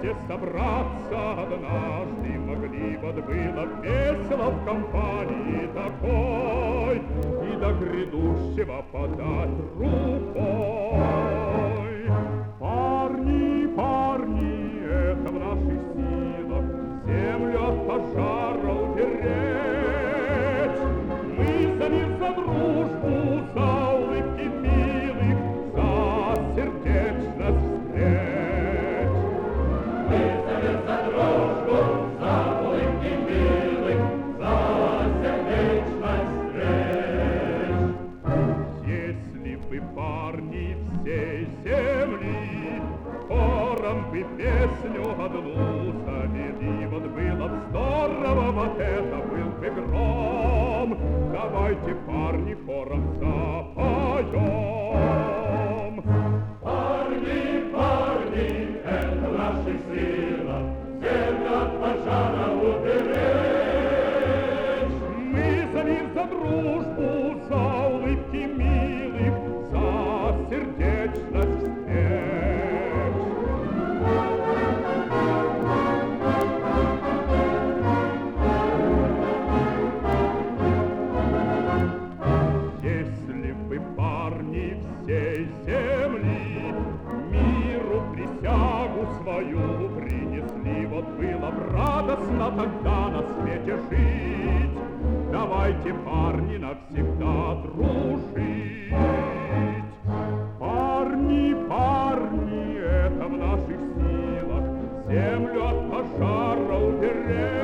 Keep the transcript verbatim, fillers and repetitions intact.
вместе собраться однажды могли, вот было весело в компании такой, и до грядущего подать рукой. Парни, парни, это в наших силах землю от пожара уберечь. Мы за мир, за дружбу, за улыбки милых, за сердечность встреч. Мы за мир, за дружбу, за улыбки милых, за сердечность встреч. Если бы парни всей земли хором бы песню одну завели, вот было б здорово, вот это был бы гром. Давайте, парни, хором запоем. Парни, парни, это в наших силах землю от пожара уберечь. Мы за мир, за дружбу, за улыбки милых, за сердечность встреч. Если бы парни всей земли миру присягу свою принесли, вот было б радостно тогда на свете жить. Давайте, парни, навсегда дружить. Парни, парни, это в наших силах землю от пожара уберечь.